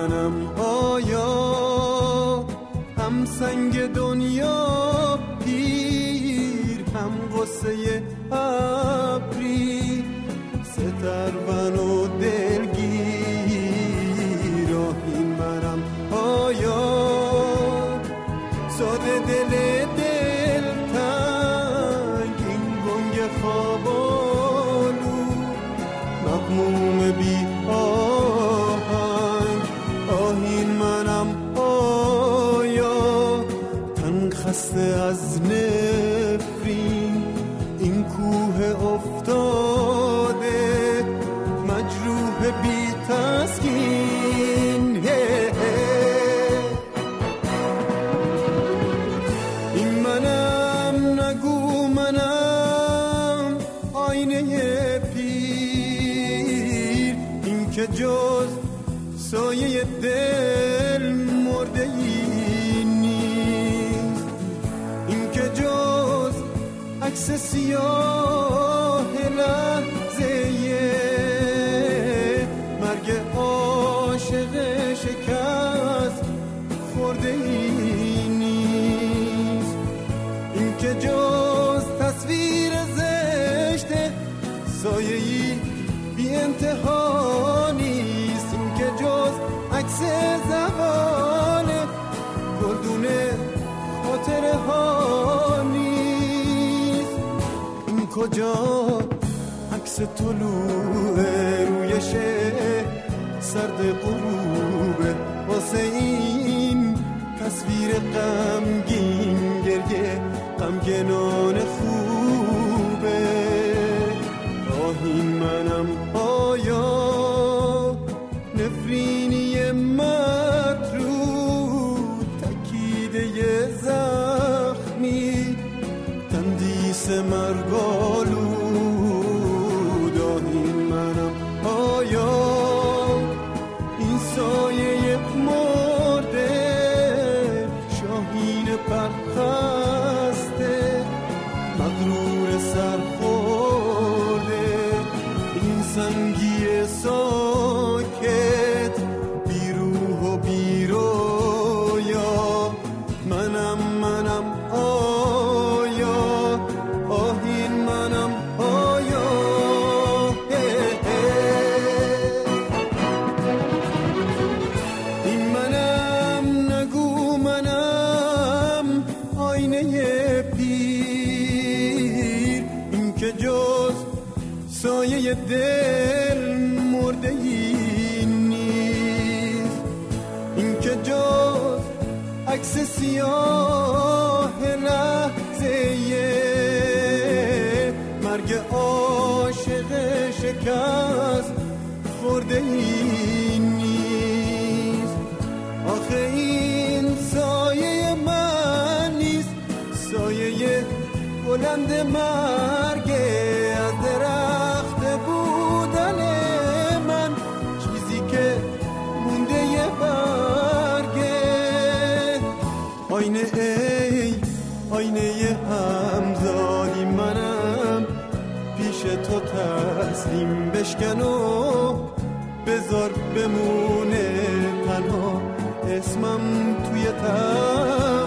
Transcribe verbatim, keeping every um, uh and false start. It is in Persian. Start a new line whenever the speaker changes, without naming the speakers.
منم آیا هم سنگ دنیا پیر هم غصه ابری سترون و دلگیر این منم آیا ساده دل دل تنگ این گنگ خوابالو مغموم بی آهنگ آهین منم آیا تن خسته از نفرین این کوه افتاده مجروح بی تسکین این منم نگو منم آینه پیر این که جز سایه دل مرده ای نیست این که جز عکس سیاه لحظه مرگ عاشق شکست خورده ای نیست این که جز تصویر زشت سایه‌ای بی انتها نیست این که جز عکس زوال گلدونه خاطره ها نیست این کجا عکس طلوع رویش سرد غروب واسه این تصویر غمگین گریه غمگنان خوبه آهین منم آیا نفرینی مطرود تکیده زخمی تندیس مرگالود آهین منم آیا این سایه مرده شاهین پرخسته مغرور سرخورده این سنگی ساکت بی روح و بی رویا منم منم آیا آهین منم آیا این منم نگو منم آینه پیر این که جز سایه دل مرده ای نیست این که جز عکس سیاه لحظه مرگ عاشق شکست خورده ای نیست آخه این سایه من نیست سایه بلند مرگ از درخت بودن من چیزی که مونده یه برگه آینه ای آینه همزادی منم پیش تو تسلیم بشکن و بذار بمونه تنها اسمم توی تن